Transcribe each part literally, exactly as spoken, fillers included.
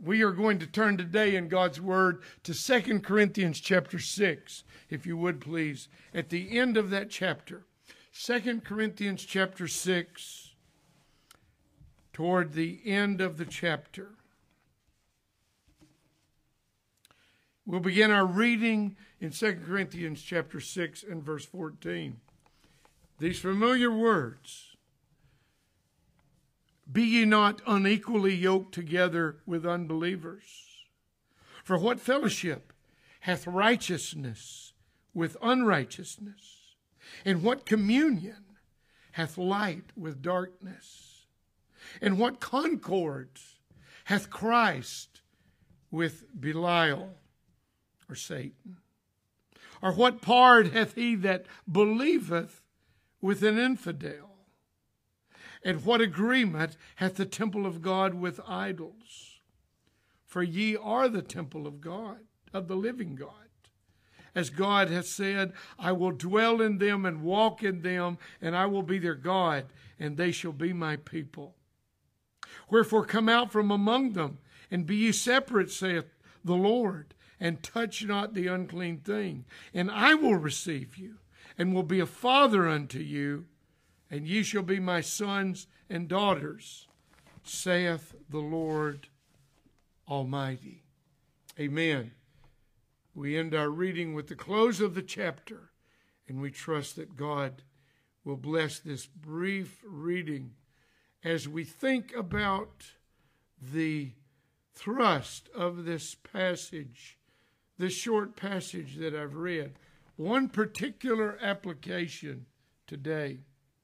We are going to turn today in God's Word to Second Corinthians chapter six, if you would please. At the end of that chapter, Second Corinthians chapter six, toward the end of the chapter. We'll begin our reading in Second Corinthians chapter six and verse fourteen. These familiar words: "Be ye not unequally yoked together with unbelievers. For what fellowship hath righteousness with unrighteousness? And what communion hath light with darkness? And what concord hath Christ with Belial," or Satan? "Or what part hath he that believeth with an infidel? And what agreement hath the temple of God with idols? For ye are the temple of God, of the living God. As God hath said, I will dwell in them and walk in them, and I will be their God, and they shall be my people. Wherefore come out from among them, and be ye separate, saith the Lord, and touch not the unclean thing. And I will receive you, and will be a father unto you, and ye shall be my sons and daughters, saith the Lord Almighty." Amen. We end our reading with the close of the chapter, and we trust that God will bless this brief reading as we think about the thrust of this passage, this short passage that I've read. One particular application today.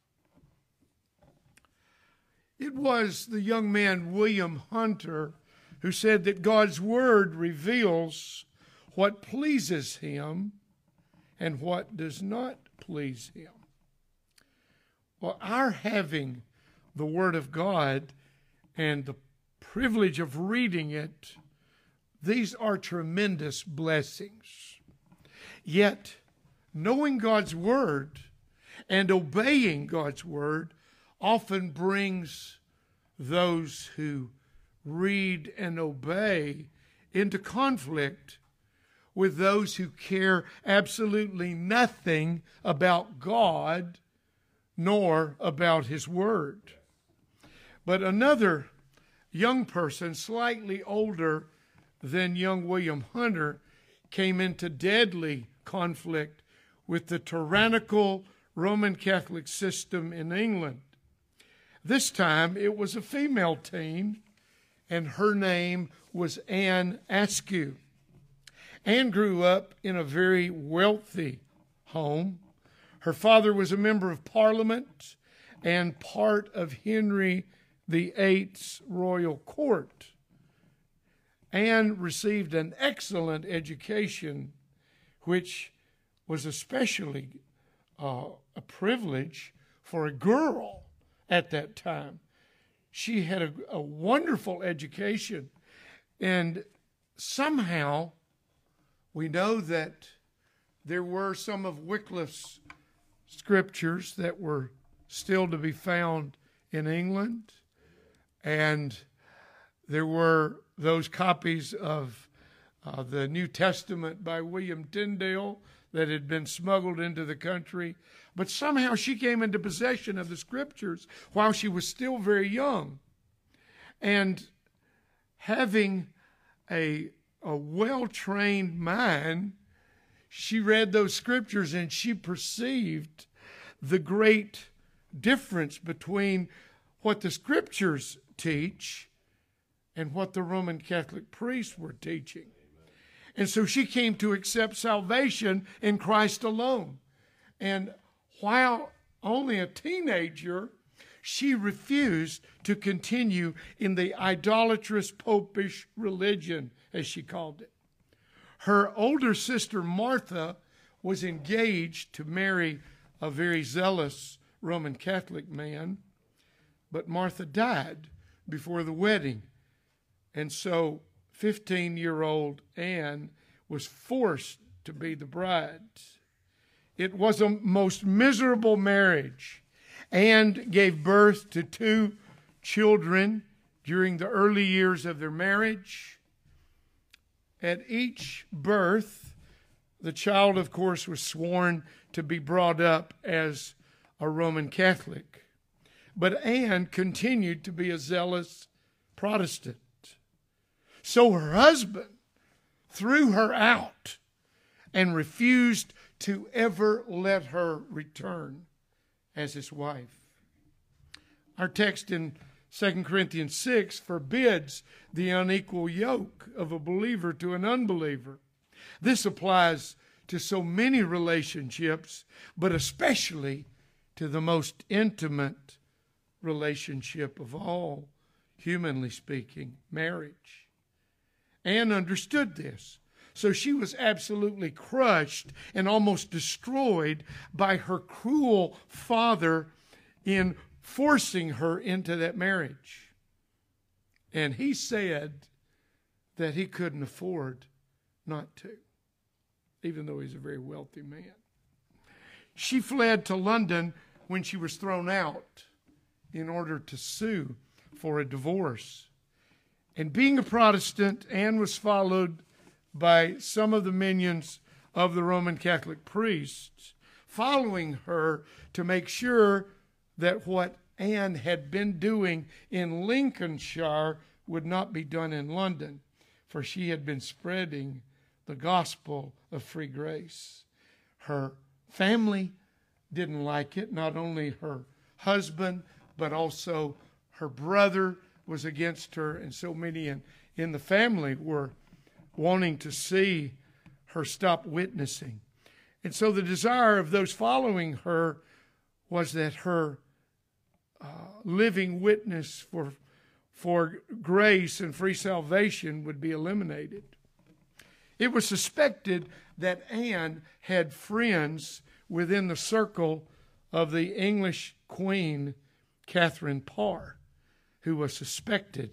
It was the young man William Hunter who said that God's Word reveals what pleases Him and what does not please Him. Well, our having the Word of God and the privilege of reading it, these are tremendous blessings. Yet, knowing God's Word and obeying God's Word often brings those who read and obey into conflict with those who care absolutely nothing about God nor about His Word. But another young person, slightly older than young William Hunter, came into deadly conflict with the tyrannical Roman Catholic system in England. This time it was a female teen, and her name was Anne Askew. Anne grew up in a very wealthy home. Her father was a member of Parliament and part of Henry the Eighth's royal court. Anne received an excellent education, which was especially uh, a privilege for a girl at that time. She had a, a wonderful education, and somehow we know that there were some of Wycliffe's scriptures that were still to be found in England, and there were those copies of uh, the New Testament by William Tyndale that had been smuggled into the country. But somehow she came into possession of the scriptures while she was still very young. And having a, a well-trained mind, she read those scriptures and she perceived the great difference between what the scriptures teach and what the Roman Catholic priests were teaching. And so she came to accept salvation in Christ alone. And while only a teenager, she refused to continue in the idolatrous popish religion, as she called it. Her older sister Martha was engaged to marry a very zealous Roman Catholic man, but Martha died before the wedding. And so fifteen-year-old Anne was forced to be the bride. It was a most miserable marriage. Anne gave birth to two children, during the early years of their marriage. At each birth, the child, of course, was sworn to be brought up as a Roman Catholic. But Anne continued to be a zealous Protestant. So her husband threw her out and refused to ever let her return as his wife. Our text in Second Corinthians six forbids the unequal yoke of a believer to an unbeliever. This applies to so many relationships, but especially to the most intimate relationship of all, humanly speaking, marriage. Anne understood this, so she was absolutely crushed and almost destroyed by her cruel father in forcing her into that marriage. And he said that he couldn't afford not to, even though he's a very wealthy man. She fled to London when she was thrown out in order to sue for a divorce. And being a Protestant, Anne was followed by some of the minions of the Roman Catholic priests, following her to make sure that what Anne had been doing in Lincolnshire would not be done in London, for she had been spreading the gospel of free grace. Her family didn't like it. Not only her husband, but also her brother was against her, and so many in, in the family were wanting to see her stop witnessing. And so the desire of those following her was that her uh, living witness for, for grace and free salvation would be eliminated. It was suspected that Anne had friends within the circle of the English Queen, Catherine Parr, who was suspected,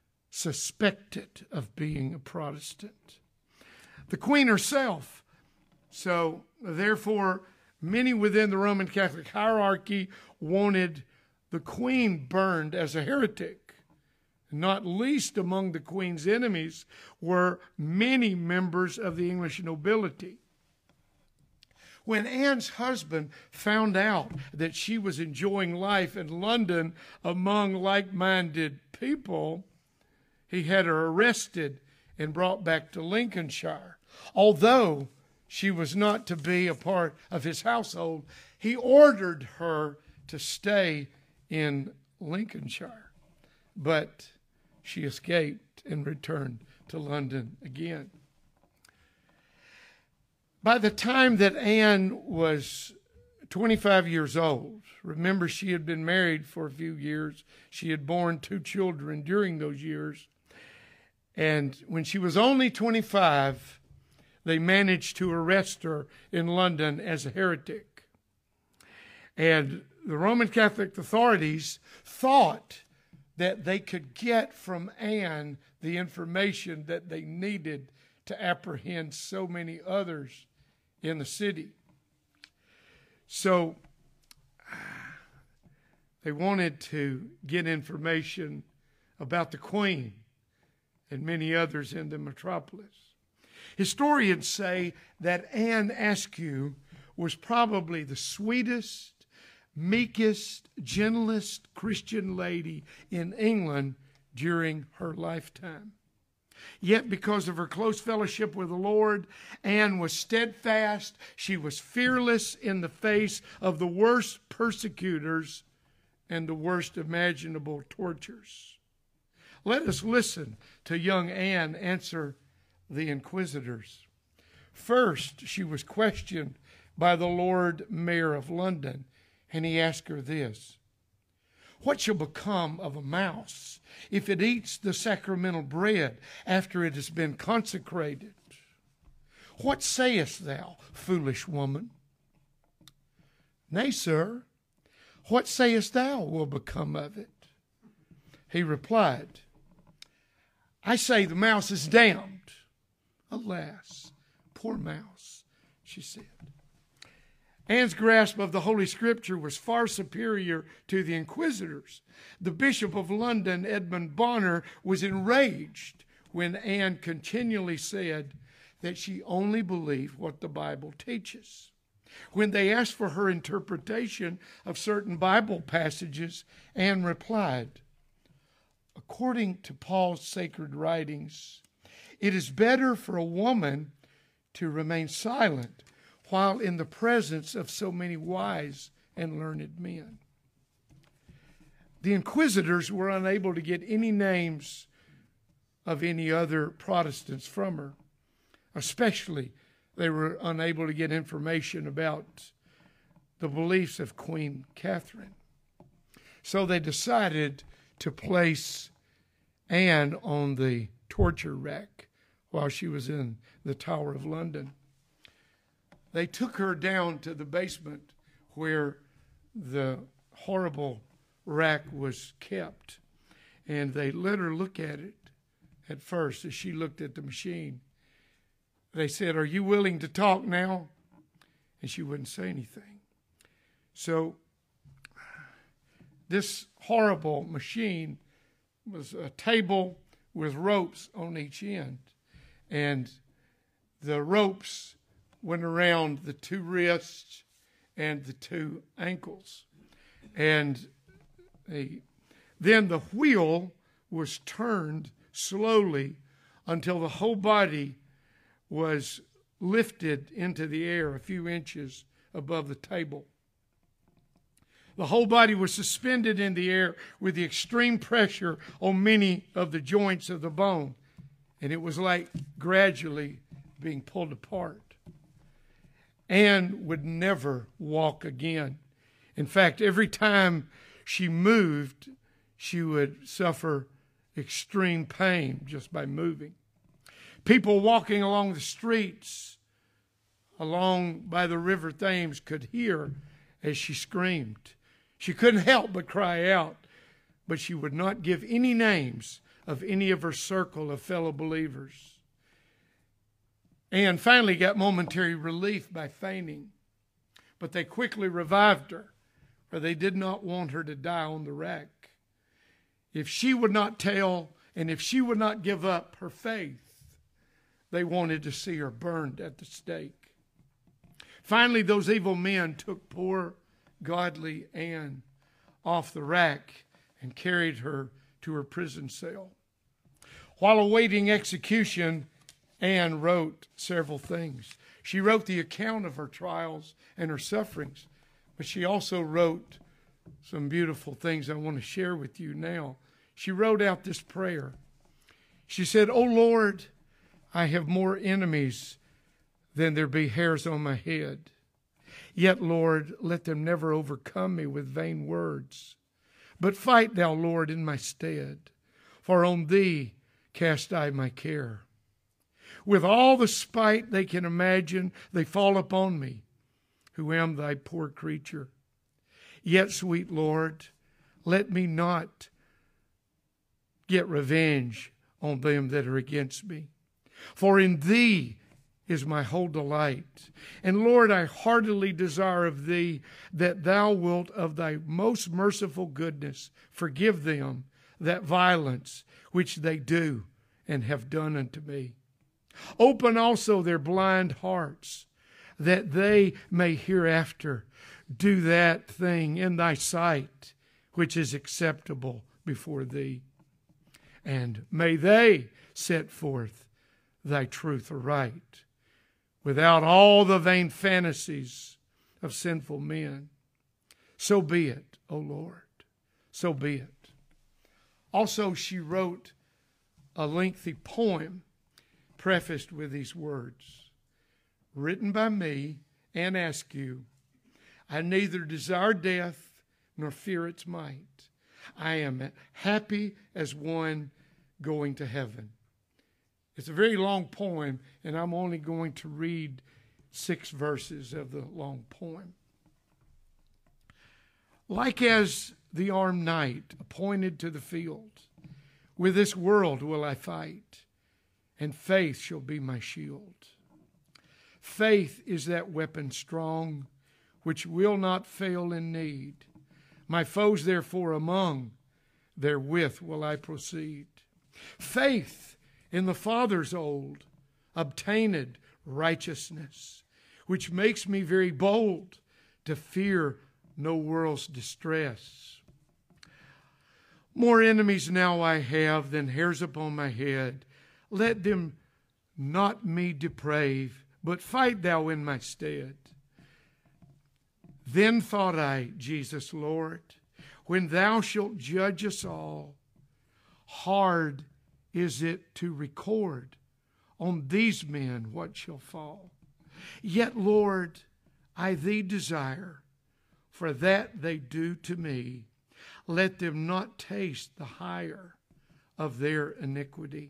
suspected of being a Protestant. The Queen herself. So, therefore, many within the Roman Catholic hierarchy wanted the Queen burned as a heretic. Not least among the Queen's enemies were many members of the English nobility. When Anne's husband found out that she was enjoying life in London among like-minded people, he had her arrested and brought back to Lincolnshire. Although she was not to be a part of his household, he ordered her to stay in Lincolnshire. But she escaped and returned to London again. By the time that Anne was twenty-five years old, remember she had been married for a few years. She had borne two children during those years. And when she was only twenty-five, they managed to arrest her in London as a heretic. And the Roman Catholic authorities thought that they could get from Anne the information that they needed to apprehend so many others in the city. So they wanted to get information about the Queen and many others in the metropolis. Historians say that Anne Askew was probably the sweetest, meekest, gentlest Christian lady in England during her lifetime. Yet because of her close fellowship with the Lord, Anne was steadfast. She was fearless in the face of the worst persecutors and the worst imaginable tortures. Let us listen to young Anne answer the inquisitors. First, she was questioned by the Lord Mayor of London, and he asked her this: "What shall become of a mouse if it eats the sacramental bread after it has been consecrated? What sayest thou, foolish woman?" "Nay, sir, what sayest thou will become of it?" He replied, "I say the mouse is damned." "Alas, poor mouse," she said. Anne's grasp of the Holy Scripture was far superior to the inquisitors. The Bishop of London, Edmund Bonner, was enraged when Anne continually said that she only believed what the Bible teaches. When they asked for her interpretation of certain Bible passages, Anne replied, "According to Paul's sacred writings, it is better for a woman to remain silent while in the presence of so many wise and learned men." The inquisitors were unable to get any names of any other Protestants from her. Especially, they were unable to get information about the beliefs of Queen Catherine. So they decided to place Anne on the torture rack while she was in the Tower of London. They took her down to the basement where the horrible rack was kept, and they let her look at it at first as she looked at the machine. They said, "Are you willing to talk now?" And she wouldn't say anything. So this horrible machine was a table with ropes on each end, and the ropes went around the two wrists and the two ankles. And they, then the wheel was turned slowly until the whole body was lifted into the air a few inches above the table. The whole body was suspended in the air with the extreme pressure on many of the joints of the bone, and it was like gradually being pulled apart. Anne would never walk again. In fact, every time she moved, she would suffer extreme pain just by moving. People walking along the streets along by the River Thames could hear as she screamed. She couldn't help but cry out, but she would not give any names of any of her circle of fellow believers. Anne finally got momentary relief by fainting, but they quickly revived her, for they did not want her to die on the rack. If she would not tell, and if she would not give up her faith, they wanted to see her burned at the stake. Finally, those evil men took poor, godly Anne off the rack and carried her to her prison cell. While awaiting execution, Anne wrote several things. She wrote the account of her trials and her sufferings, but she also wrote some beautiful things I want to share with you now. She wrote out this prayer. She said, "O Lord, I have more enemies than there be hairs on my head. Yet, Lord, let them never overcome me with vain words. But fight thou, Lord, in my stead, for on thee cast I my care. With all the spite they can imagine, they fall upon me, who am thy poor creature. Yet, sweet Lord, let me not get revenge on them that are against me. For in thee is my whole delight. And Lord, I heartily desire of thee that thou wilt of thy most merciful goodness forgive them that violence which they do and have done unto me. Open also their blind hearts, that they may hereafter do that thing in thy sight which is acceptable before thee. And may they set forth thy truth aright, without all the vain fantasies of sinful men. So be it, O Lord, so be it." Also, she wrote a lengthy poem prefaced with these words, "Written by me, Anne Askew, I neither desire death nor fear its might. I am happy as one going to heaven." It's a very long poem, and I'm only going to read six verses of the long poem. "Like as the armed knight appointed to the field, with this world will I fight, and faith shall be my shield. Faith is that weapon strong, which will not fail in need. My foes therefore among, therewith will I proceed. Faith in the fathers old, obtained righteousness, which makes me very bold to fear no world's distress. More enemies now I have than hairs upon my head. Let them not me deprave, but fight thou in my stead. Then thought I, Jesus Lord, when thou shalt judge us all, hard is it to record on these men what shall fall. Yet, Lord, I thee desire, for that they do to me. Let them not taste the hire of their iniquity.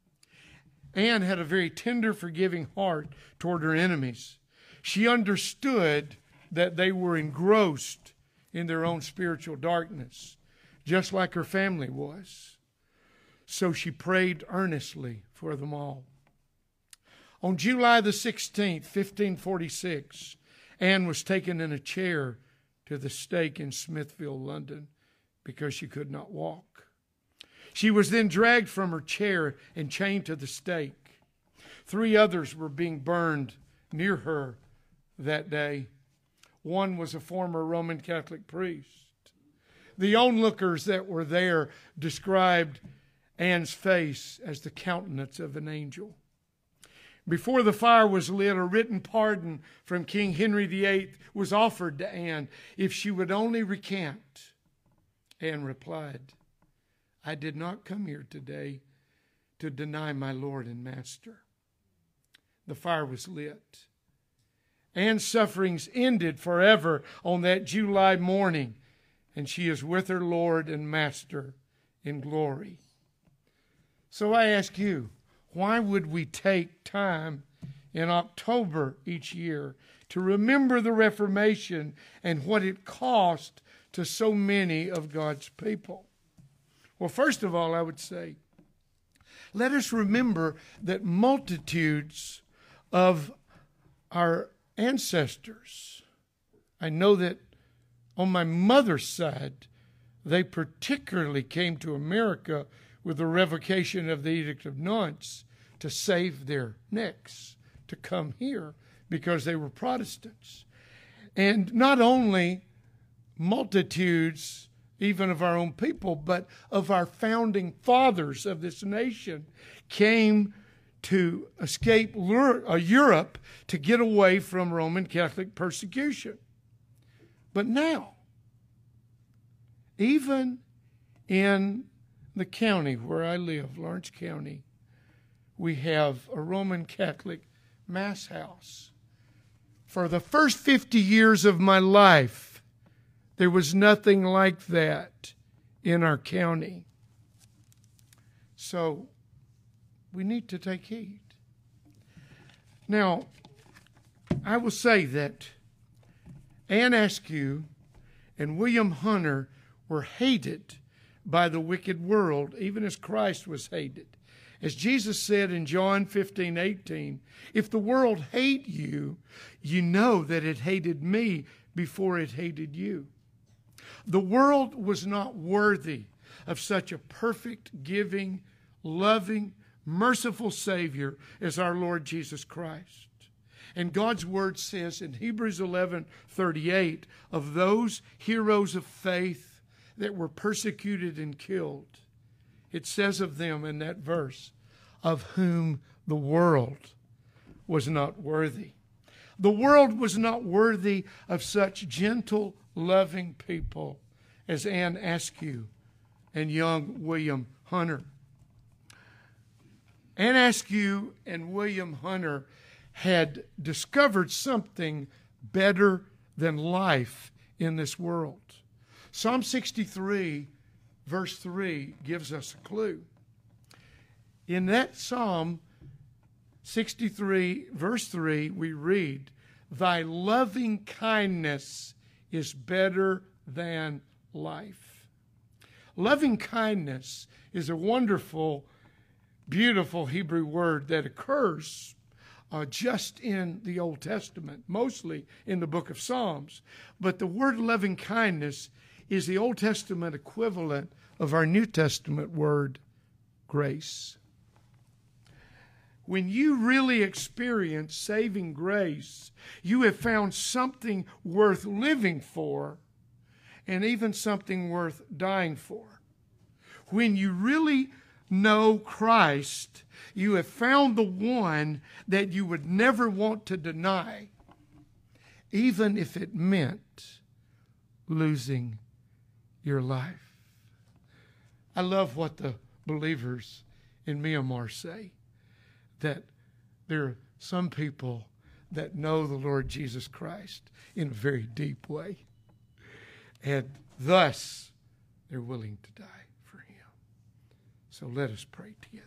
Anne had a very tender, forgiving heart toward her enemies. She understood that they were engrossed in their own spiritual darkness, just like her family was. So she prayed earnestly for them all. On July the sixteenth, fifteen forty-six, Anne was taken in a chair to the stake in Smithville, London, because she could not walk. She was then dragged from her chair and chained to the stake. Three others were being burned near her that day. One was a former Roman Catholic priest. The onlookers that were there described Anne's face as the countenance of an angel. Before the fire was lit, a written pardon from King Henry the Eighth was offered to Anne if she would only recant. Anne replied, I did not come here today to deny my Lord and Master. The fire was lit. Anne's sufferings ended forever on that July morning, and she is with her Lord and Master in glory. So I ask you, why would we take time in October each year to remember the Reformation and what it cost to so many of God's people? Well, first of all, I would say, let us remember that multitudes of our ancestors, I know that on my mother's side, they particularly came to America with the revocation of the Edict of Nantes to save their necks, to come here because they were Protestants. And not only multitudes, even of our own people, but of our founding fathers of this nation came to escape Europe to get away from Roman Catholic persecution. But now, even in the county where I live, Lawrence County, we have a Roman Catholic Mass house. For the first fifty years of my life, there was nothing like that in our county. So we need to take heed. Now, I will say that Anne Askew and William Hunter were hated by the wicked world, even as Christ was hated. As Jesus said in John fifteen eighteen, if the world hate you, you know that it hated me before it hated you. The world was not worthy of such a perfect, giving, loving, merciful Savior as our Lord Jesus Christ. And God's Word says in Hebrews eleven thirty-eight of those heroes of faith that were persecuted and killed, it says of them in that verse, of whom the world was not worthy. The world was not worthy of such gentle, loving people as Anne Askew and young William Hunter. Anne Askew and William Hunter had discovered something better than life in this world. Psalm sixty-three, verse three, gives us a clue. In that Psalm sixty-three, verse three, we read, thy loving kindness is better than life. Loving kindness is a wonderful, beautiful Hebrew word that occurs uh, just in the Old Testament, mostly in the book of Psalms. But the word loving kindness is the Old Testament equivalent of our New Testament word grace. When you really experience saving grace, you have found something worth living for and even something worth dying for. When you really know Christ, you have found the one that you would never want to deny, even if it meant losing your life. I love what the believers in Myanmar say, that there are some people that know the Lord Jesus Christ in a very deep way, and thus they're willing to die for him. So let us pray together.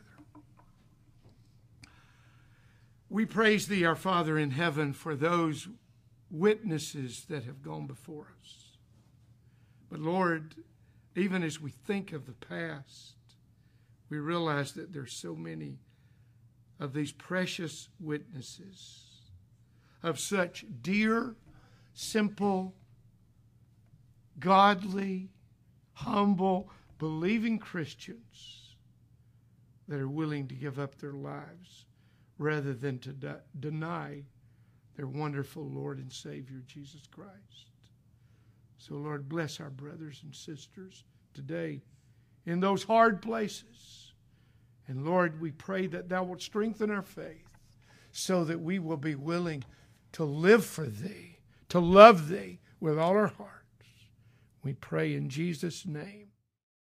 We praise thee, our Father in heaven, for those witnesses that have gone before us. But Lord, even as we think of the past, we realize that there's so many of these precious witnesses, of such dear, simple, godly, humble, believing Christians that are willing to give up their lives rather than to de- deny their wonderful Lord and Savior, Jesus Christ. So, Lord, bless our brothers and sisters today in those hard places. And, Lord, we pray that thou wilt strengthen our faith so that we will be willing to live for thee, to love thee with all our hearts. We pray in Jesus' name.